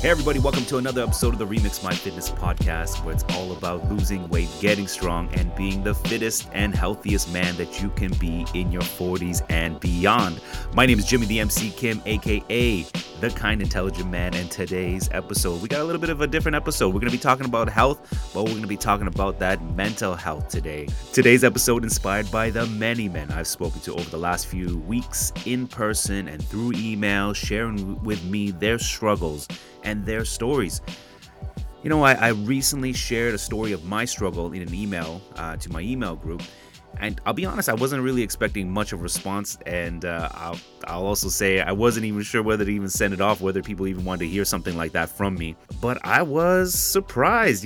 Hey everybody, welcome to another episode of the Remix My Fitness podcast, where it's all about losing weight, getting strong, and being the fittest and healthiest man that you can be in your 40s and beyond. My name is Jimmy the MC Kim, aka The Kind Intelligent Man, and today's episode, we got a little bit of a different episode. We're going to be talking about health, but we're going to be talking about that mental health today. Today's episode inspired by the many men I've spoken to over the last few weeks in person and through email, sharing with me their struggles and their stories. You know, I recently shared a story of my struggle in an email to my email group, and I'll be honest, I wasn't really expecting much of a response, and I'll also say I wasn't even sure whether to even send it off, whether people even wanted to hear something like that from me. But I was surprised,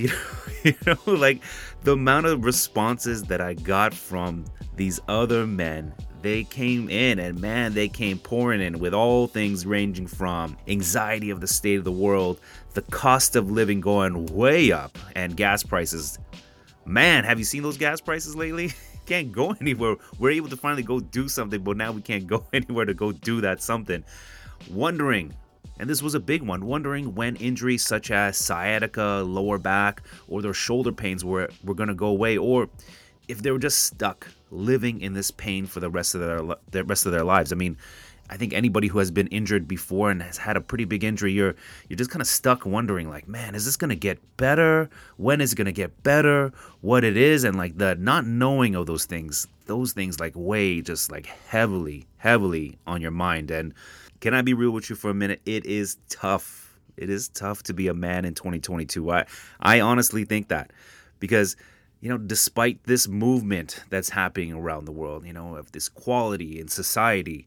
like the amount of responses that I got from these other men. They came in and man, they came pouring in with all things ranging from anxiety of the state of the world, the cost of living going way up, and gas prices. Man, have you seen those gas prices lately? Can't go anywhere. We're able to finally go do something, but now we can't go anywhere to go do that something. Wondering, and this was a big one, wondering when injuries such as sciatica, lower back, or their shoulder pains were going to go away, or if they were just stuck living in this pain for the rest of their lives. I mean, I think anybody who has been injured before and has had a pretty big injury, you're just kind of stuck wondering, like, man, is this going to get better? When is it going to get better? What it is? And like the not knowing of those things like weigh just like heavily on your mind. And can I be real with you for a minute? It is tough. It is tough to be a man in 2022. I honestly think that, because despite this movement that's happening around the world, of this equality in society,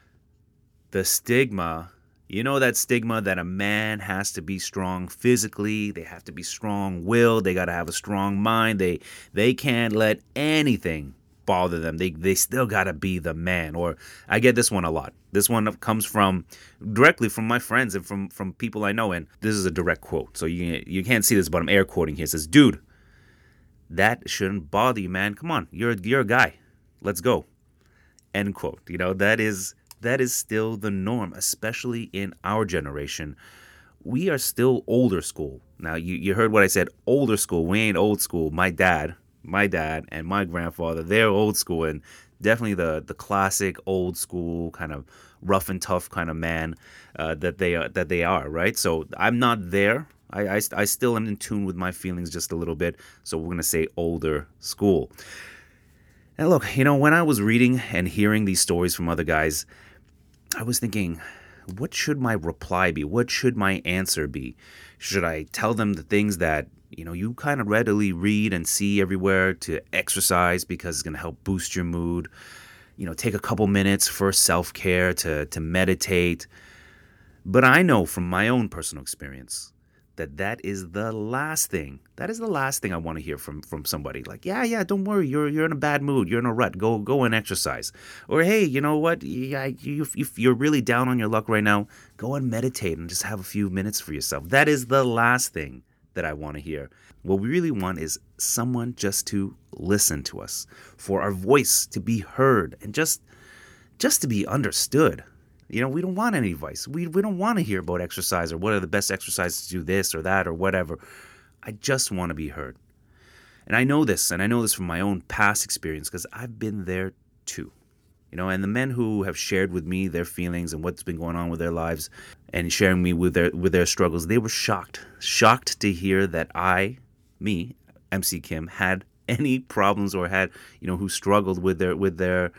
the stigma, that stigma that a man has to be strong physically, they have to be strong-willed, they got to have a strong mind, they can't let anything bother them, they still got to be the man. Or I get this one a lot. This one comes directly from my friends and from people I know, and this is a direct quote, so you can't see this, but I'm air quoting here. It says, "Dude, that shouldn't bother you, man. Come on, you're a guy. Let's go." End quote. That is still the norm, especially in our generation. We are still older school. Now, you heard what I said, older school. We ain't old school. My dad, and my grandfather, they're old school, and definitely the classic old school kind of rough and tough kind of man that they are, right? So I'm not there. I still am in tune with my feelings just a little bit, so we're going to say older school. And look, when I was reading and hearing these stories from other guys, I was thinking, what should my reply be? What should my answer be? Should I tell them the things that, you kind of readily read and see everywhere, to exercise because it's going to help boost your mood, take a couple minutes for self-care, to meditate? But I know from my own personal experience that is the last thing. That is the last thing I want to hear from somebody. Like, yeah, don't worry, you're in a bad mood, you're in a rut, go and exercise. Or hey, you know what? If you're really down on your luck right now, go and meditate and just have a few minutes for yourself. That is the last thing that I want to hear. What we really want is someone just to listen to us, for our voice to be heard, and just to be understood. We don't want any advice. We don't want to hear about exercise or what are the best exercises to do this or that or whatever. I just want to be heard. And I know this from my own past experience, because I've been there too. And the men who have shared with me their feelings and what's been going on with their lives and sharing me with their struggles, they were shocked to hear that me, MC Kim, had any problems or had, who struggled with their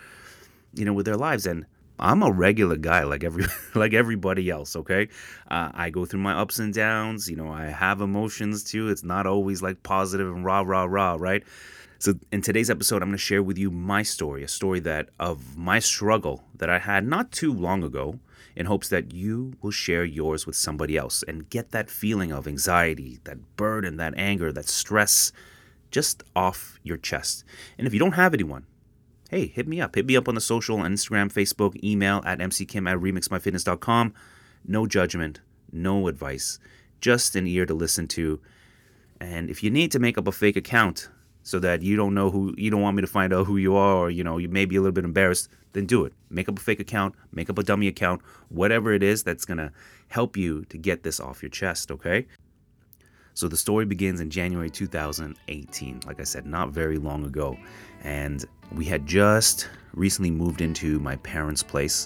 lives. And I'm a regular guy like everybody else, okay? I go through my ups and downs. I have emotions too. It's not always like positive and rah, right? So in today's episode, I'm going to share with you my story, a story of my struggle that I had not too long ago, in hopes that you will share yours with somebody else and get that feeling of anxiety, that burden, that anger, that stress just off your chest. And if you don't have anyone, hey, hit me up. Hit me up on the social, on Instagram, Facebook, email at mckim@remixmyfitness.com. No judgment, no advice, just an ear to listen to. And if you need to make up a fake account, so that you don't want me to find out who you are, or you may be a little bit embarrassed, then do it. Make up a fake account, make up a dummy account, whatever it is that's going to help you to get this off your chest, okay? So the story begins in January 2018, like I said, not very long ago. And we had just recently moved into my parents' place.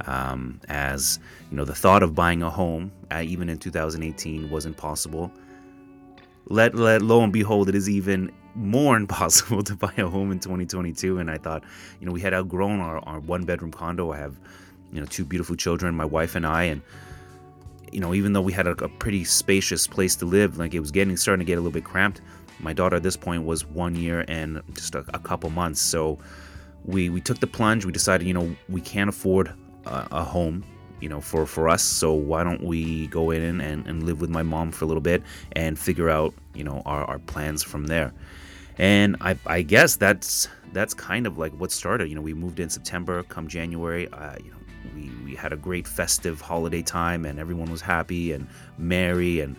As the thought of buying a home, even in 2018, wasn't possible. Let lo and behold, it is even more impossible to buy a home in 2022. And I thought, we had outgrown our one-bedroom condo. I have, two beautiful children, my wife and I, and even though we had a pretty spacious place to live, like it was starting to get a little bit cramped. My daughter at this point was 1 year and just a couple months. So we took the plunge. We decided, we can't afford a home, for us. So why don't we go in and live with my mom for a little bit and figure out, our plans from there. And I guess that's kind of like what started. We moved in September. Come January, we had a great festive holiday time, and everyone was happy and merry, and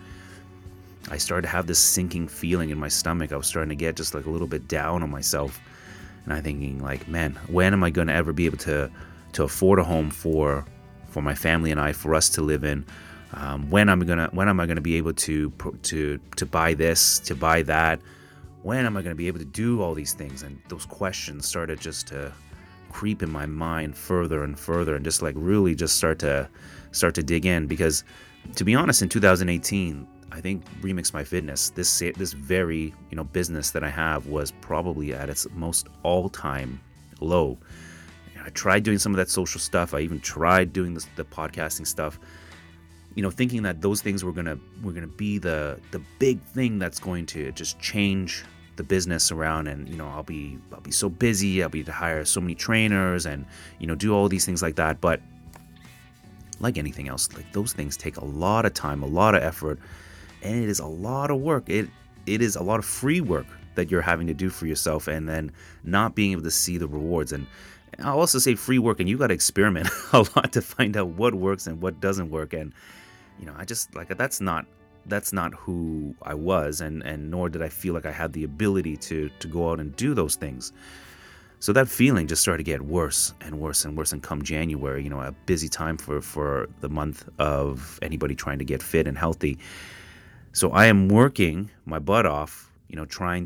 I started to have this sinking feeling in my stomach. I was starting to get just like a little bit down on myself, and I'm thinking like, man, when am I going to ever be able to afford a home for my family and I, for us to live in? When am I gonna be able to buy this, to buy that? When am I going to be able to do all these things? And those questions started just to creep in my mind further and further, and just like really just start to dig in. Because to be honest, in 2018, I think Remix My Fitness, this very business that I have, was probably at its most all-time low. I tried doing some of that social stuff. I even tried doing the podcasting stuff, thinking that those things were gonna be the big thing that's going to just change the business around. And I'll be so busy. I'll be to hire so many trainers and do all these things like that. But like anything else, like those things take a lot of time, a lot of effort, and it is a lot of work. It is a lot of free work that you're having to do for yourself, and then not being able to see the rewards. And I'll also say free work, and you got to experiment a lot to find out what works and what doesn't work. And I just like that's not who I was, and nor did I feel like I had the ability to go out and do those things. So that feeling just started to get worse and worse and worse. And come January, a busy time for the month of anybody trying to get fit and healthy. So I am working my butt off, trying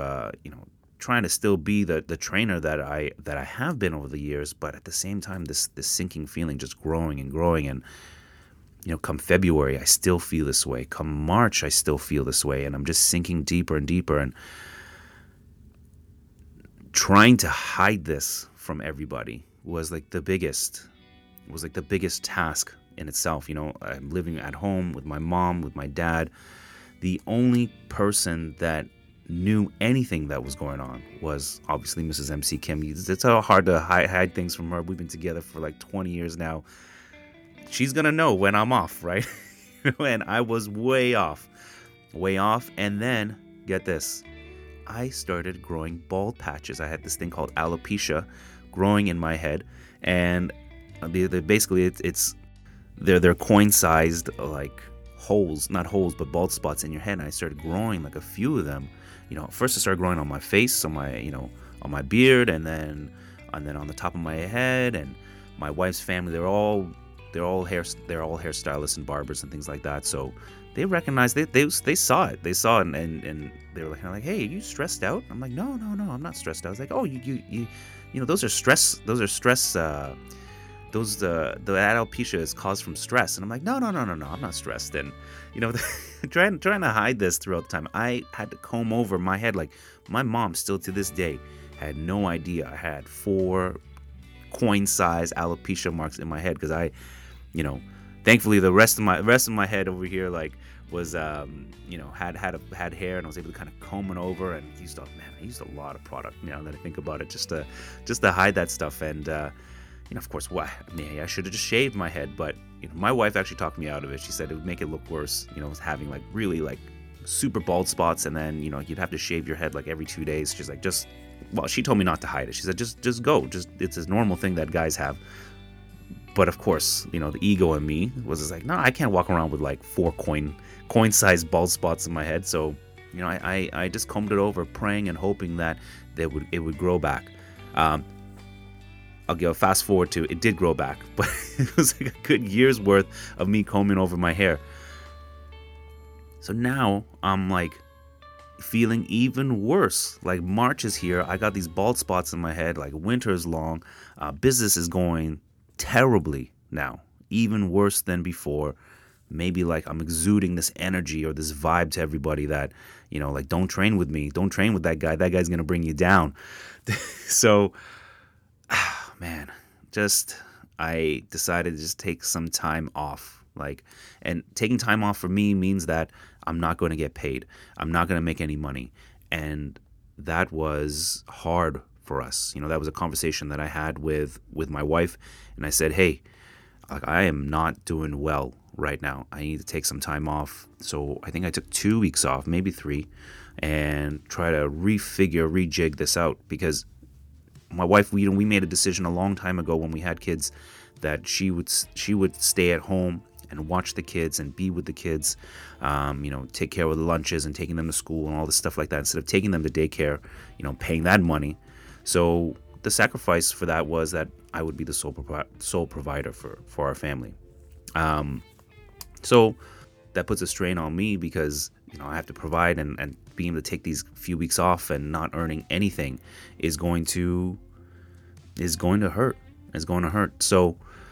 to still be the trainer that I have been over the years, but at the same time, this sinking feeling just growing and growing. And come February, I still feel this way. Come March, I still feel this way, and I'm just sinking deeper and deeper, and trying to hide this from everybody was like the biggest task in itself. I'm living at home with my mom, with my dad. The only person that knew anything that was going on was obviously Mrs. MC Kim. It's so hard to hide things from her. We've been together for like 20 years now. She's gonna know when I'm off, right? And I was way off. And then get this, I started growing bald patches. I had this thing called alopecia growing in my head, and they're coin-sized like holes, not holes, but bald spots in your head. And I started growing like a few of them. First I started growing on my face, on my beard, and then on the top of my head. And my wife's family, they're all hairstylists and barbers and things like that. So they recognized it. They saw it. They saw it, and they were like, "Hey, are you stressed out?" I'm like, "No, I'm not stressed out." I was like, "Oh, you those are stress. Those are stress. The alopecia is caused from stress." And I'm like, "No, I'm not stressed." And trying to hide this throughout the time, I had to comb over my head. Like my mom still to this day had no idea I had 4 coin-sized alopecia marks in my head, because I, thankfully the rest of my head over here like was had hair, and I was able to kind of comb it over. And I used a lot of product, now that I think about it, just to hide that stuff. And of course, I should have just shaved my head, but my wife actually talked me out of it. She said it would make it look worse, having like really like super bald spots, and then you'd have to shave your head like every 2 days. She's like, she told me not to hide it. She said, just go. It's a normal thing that guys have. But of course, the ego in me was just like, no, I can't walk around with like 4 coin-sized bald spots in my head. So I just combed it over, praying and hoping that it would grow back. I'll give a fast forward to it did grow back, but it was like a good year's worth of me combing over my hair. So now I'm like feeling even worse. Like March is here. I got these bald spots in my head. Like winter is long. Business is going terribly now, even worse than before. Maybe like I'm exuding this energy or this vibe to everybody that, like, don't train with me. Don't train with that guy. That guy's going to bring you down. So, man, I decided to just take some time off. And taking time off for me means that I'm not going to get paid. I'm not going to make any money. And that was hard for us. That was a conversation that I had with my wife. And I said, hey, I am not doing well right now. I need to take some time off. So I think I took 2 weeks off, maybe 3, and try to rejig this out, because my wife, we made a decision a long time ago when we had kids that she would stay at home and watch the kids and be with the kids, take care of the lunches and taking them to school and all this stuff like that, instead of taking them to daycare, paying that money. So the sacrifice for that was that I would be the sole provider for our family. So that puts a strain on me, because I have to provide, and being able to take these few weeks off and not earning anything is going to hurt. It's going to hurt. So,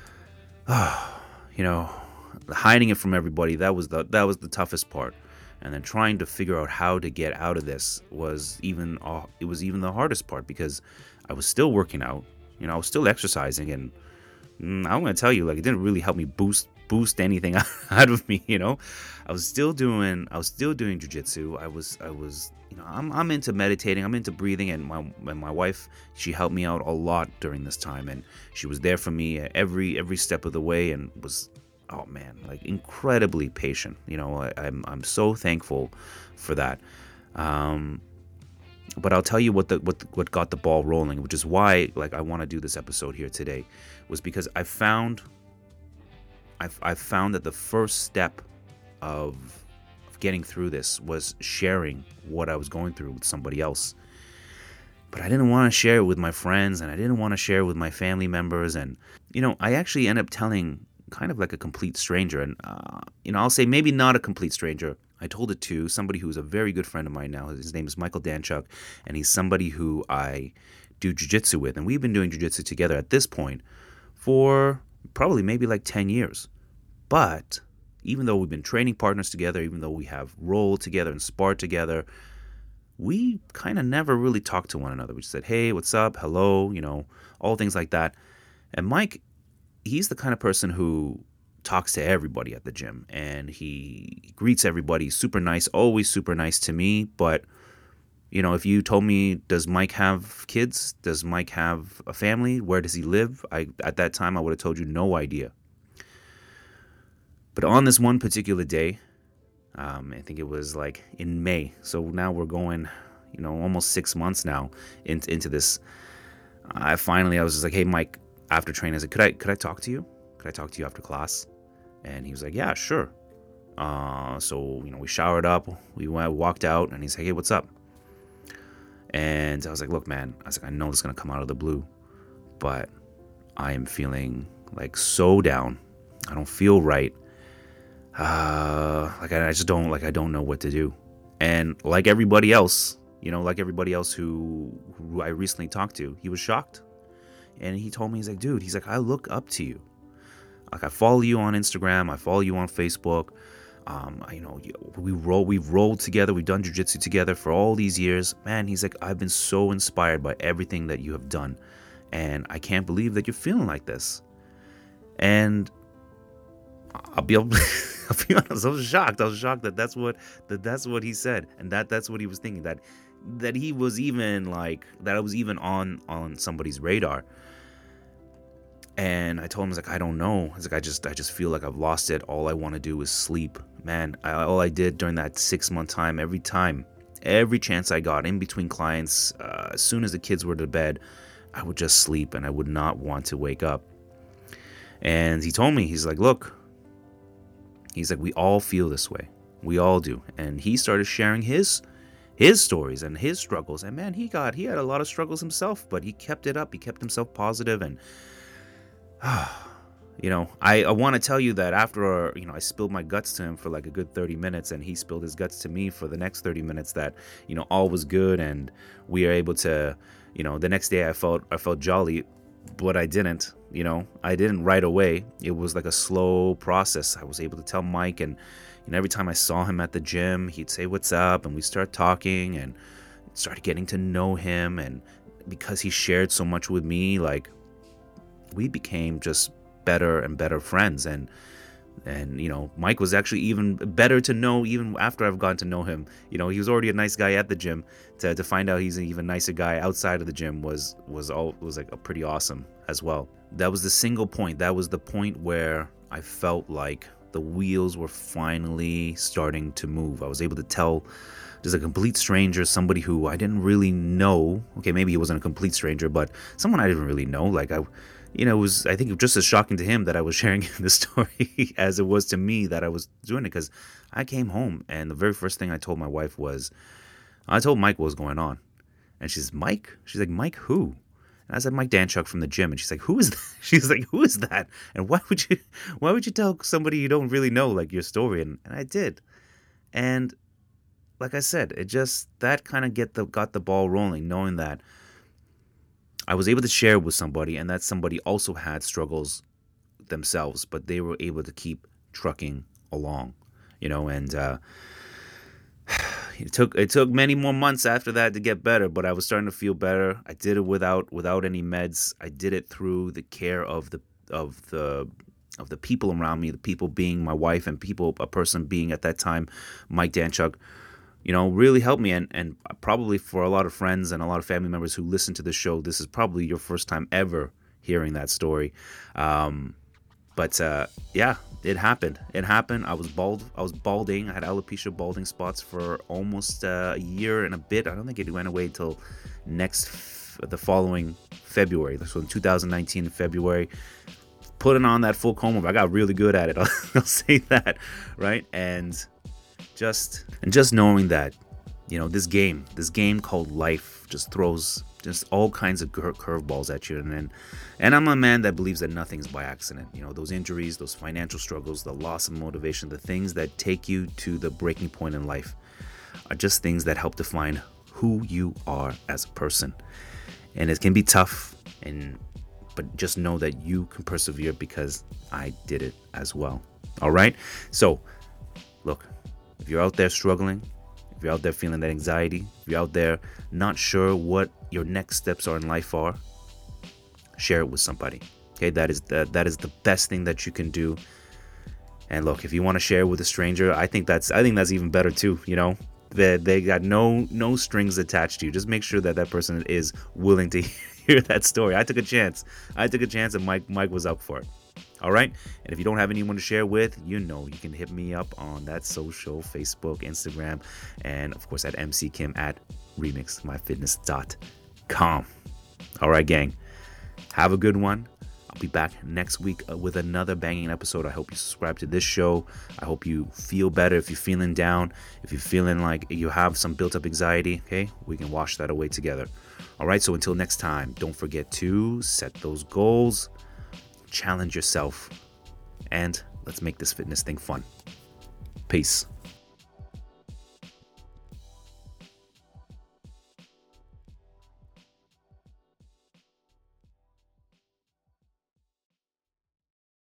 hiding it from everybody, that was the toughest part. And then trying to figure out how to get out of this was even the hardest part, because I was still working out, I was still exercising, and I'm going to tell you, like, it didn't really help me boost anything out of me. I was still doing jiu-jitsu. I was I'm into meditating, I'm into breathing, and my wife, she helped me out a lot during this time, and she was there for me every step of the way, and was, oh man, like, incredibly patient. I'm so thankful for that. But I'll tell you what got the ball rolling, which is why, like, I want to do this episode here today, was because I found that the first step of getting through this was sharing what I was going through with somebody else. But I didn't want to share it with my friends, and I didn't want to share it with my family members. And, I actually ended up telling kind of like a complete stranger. And, I'll say maybe not a complete stranger. I told it to somebody who's a very good friend of mine now. His name is Michael Danchuk, and he's somebody who I do jiu-jitsu with. And we've been doing jiu-jitsu together at this point for probably maybe like 10 years. But even though we've been training partners together, even though we have rolled together and sparred together, we kind of never really talked to one another. We just said, hey, what's up? Hello, all things like that. And Mike, he's the kind of person who talks to everybody at the gym, and he greets everybody. Super nice, always super nice to me. But, if you told me, does Mike have kids? Does Mike have a family? Where does he live? At that time, I would have told you no idea. But on this one particular day, I think it was like in May. So now we're going, almost 6 months now into this. I was just like, hey, Mike, after training, I said, could I talk to you? Could I talk to you after class? And he was like, yeah, sure. So, we showered up, we walked out, and he's like, hey, what's up? And I was like, look, man, I know this is going to come out of the blue, but I am feeling like so down. I don't feel right. I don't know what to do. And like everybody else, who I recently talked to, he was shocked. And he told me, he's like, I look up to you. Like, I follow you on Instagram, I follow you on Facebook. We've rolled together, we've done jiu-jitsu together for all these years. Man, he's like, I've been so inspired by everything that you have done, and I can't believe that you're feeling like this. And I'll be honest, I was shocked that that's what he said, and that's what he was thinking, that he was even like, that I was even on somebody's radar. And I told him, I was like, I don't know. I was like, I just feel like I've lost it. All I want to do is sleep. Man, all I did during that 6-month time, every chance I got in between clients, as soon as the kids were to bed, I would just sleep, and I would not want to wake up. And he told me, he's like, look, we all feel this way. We all do. And he started sharing his stories and his struggles. And man, he had a lot of struggles himself, but he kept it up. He kept himself positive. And I want to tell you that after I spilled my guts to him for like a good 30 minutes, and he spilled his guts to me for the next 30 minutes, that all was good, and we are able to, the next day I felt jolly, but I didn't. I didn't right away. It was like a slow process. I was able to tell Mike, and every time I saw him at the gym, he'd say what's up, and we start talking and started getting to know him. And because he shared so much with me, like, we became just better and better friends. And Mike was actually even better to know even after I've gotten to know him. He was already a nice guy at the gym. To find out he's an even nicer guy outside of the gym was like a pretty awesome as well. That was the single point. That was the point where I felt like the wheels were finally starting to move. I was able to tell just a complete stranger, somebody who I didn't really know. Okay, maybe he wasn't a complete stranger, but someone I didn't really know. Like it was, I think, just as shocking to him that I was sharing the story as it was to me that I was doing it, because I came home and the very first thing I told my wife was, I told Mike what was going on. And she's Mike? She's like, Mike who? And I said, Mike Danchuk from the gym. And she's like, who is that? She's like, who is that? And why would you tell somebody you don't really know, like, your story? And I did. And like I said, it just, that kind of got the ball rolling, knowing that I was able to share with somebody, and that somebody also had struggles themselves, but they were able to keep trucking along, and it took many more months after that to get better, but I was starting to feel better. I did it without any meds. I did it through the care of the people around me, the people being my wife, and a person being at that time Mike Danchuk. Really helped me. And probably for a lot of friends and a lot of family members who listen to this show, this is probably your first time ever hearing that story. But yeah, it happened. I was balding. I had alopecia balding spots for almost a year and a bit. I don't think it went away until the following February. So in 2019, February, putting on that full comb over. I got really good at it. I'll say that, right? And just knowing that, this game called life just throws just all kinds of curveballs at you, and I'm a man that believes that nothing's by accident. Those injuries, those financial struggles, the loss of motivation, the things that take you to the breaking point in life are just things that help define who you are as a person. And it can be tough, but just know that you can persevere, because I did it as well. All right, so look. If you're out there struggling, if you're out there feeling that anxiety, if you're out there not sure what your next steps are in life are, share it with somebody. Okay, that is the best thing that you can do. And look, if you want to share it with a stranger, I think that's even better too. They got no strings attached to you. Just make sure that person is willing to hear that story. I took a chance, and Mike was up for it. All right. And if you don't have anyone to share with, you can hit me up on that social, Facebook, Instagram, and of course at mckim at remixmyfitness.com. All right, gang. Have a good one. I'll be back next week with another banging episode. I hope you subscribe to this show. I hope you feel better. If you're feeling down, if you're feeling like you have some built up anxiety, okay, we can wash that away together. All right. So until next time, don't forget to set those goals. Challenge yourself, and let's make this fitness thing fun. Peace.